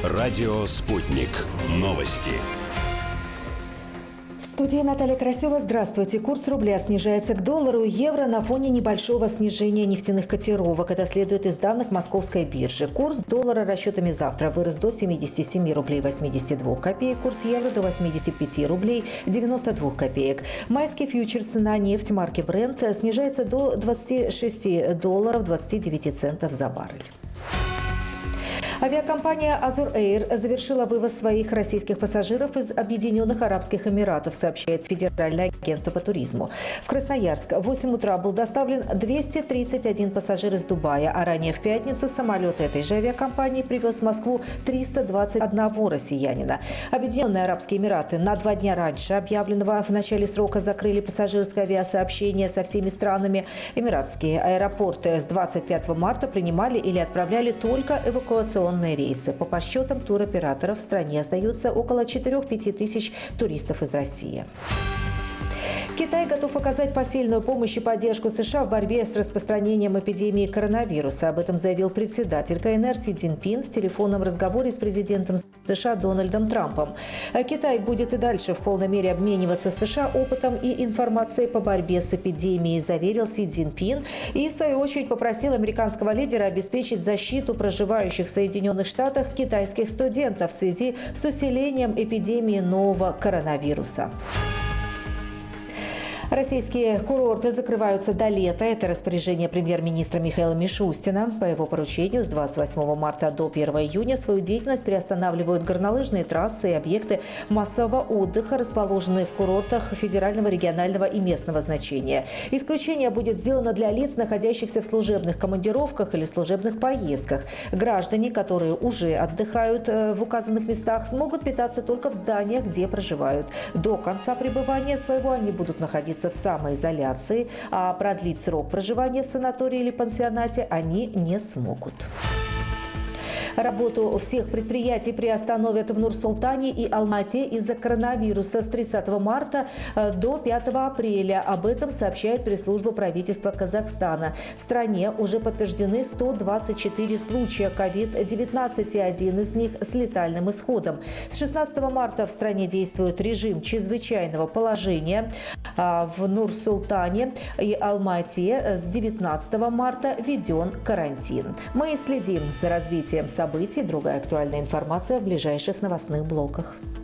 Радио «Спутник». Новости. В студии Наталья Красева. Здравствуйте. Курс рубля снижается к доллару и евро на фоне небольшого снижения нефтяных котировок. Это следует из данных Московской биржи. Курс доллара расчетами завтра вырос до 77 рублей 82 копеек. Курс евро до 85 рублей 92 копеек. Майские фьючерсы на нефть марки Brent снижается до 26 долларов 29 центов за баррель. Авиакомпания «Азур Эйр» завершила вывоз своих российских пассажиров из Объединенных Арабских Эмиратов, сообщает Федеральное агентство по туризму. В Красноярск в 8 утра был доставлен 231 пассажир из Дубая, а ранее в пятницу самолет этой же авиакомпании привез в Москву 321 россиянина. Объединенные Арабские Эмираты на 2 дня раньше объявленного в начале срока закрыли пассажирское авиасообщение со всеми странами. Эмиратские аэропорты с 25 марта принимали или отправляли только эвакуационные рейсы. По подсчетам туроператоров в стране остаются около 4-5 тысяч туристов из России. Китай готов оказать посильную помощь и поддержку США в борьбе с распространением эпидемии коронавируса. Об этом заявил председатель КНР Си Цзиньпин в телефонном разговоре с президентом США Дональдом Трампом. Китай будет и дальше в полной мере обмениваться с США опытом и информацией по борьбе с эпидемией, заверил Си Цзиньпин и, в свою очередь, попросил американского лидера обеспечить защиту проживающих в Соединенных Штатах китайских студентов в связи с усилением эпидемии нового коронавируса. Российские курорты закрываются до лета. Это распоряжение премьер-министра Михаила Мишустина. По его поручению с 28 марта до 1 июня свою деятельность приостанавливают горнолыжные трассы и объекты массового отдыха, расположенные в курортах федерального, регионального и местного значения. Исключение будет сделано для лиц, находящихся в служебных командировках или служебных поездках. Граждане, которые уже отдыхают в указанных местах, смогут питаться только в зданиях, где проживают. До конца пребывания своего они будут находиться в самоизоляции, а продлить срок проживания в санатории или пансионате они не смогут. Работу всех предприятий приостановят в Нур-Султане и Алмате из-за коронавируса с 30 марта до 5 апреля. Об этом сообщает пресс-служба правительства Казахстана. В стране уже подтверждены 124 случая COVID-19, и один из них с летальным исходом. С 16 марта в стране действует режим чрезвычайного положения. В Нур-Султане и Алмате с 19 марта введен карантин. Мы следим за развитием событий. Другая актуальная информация в ближайших новостных блоках.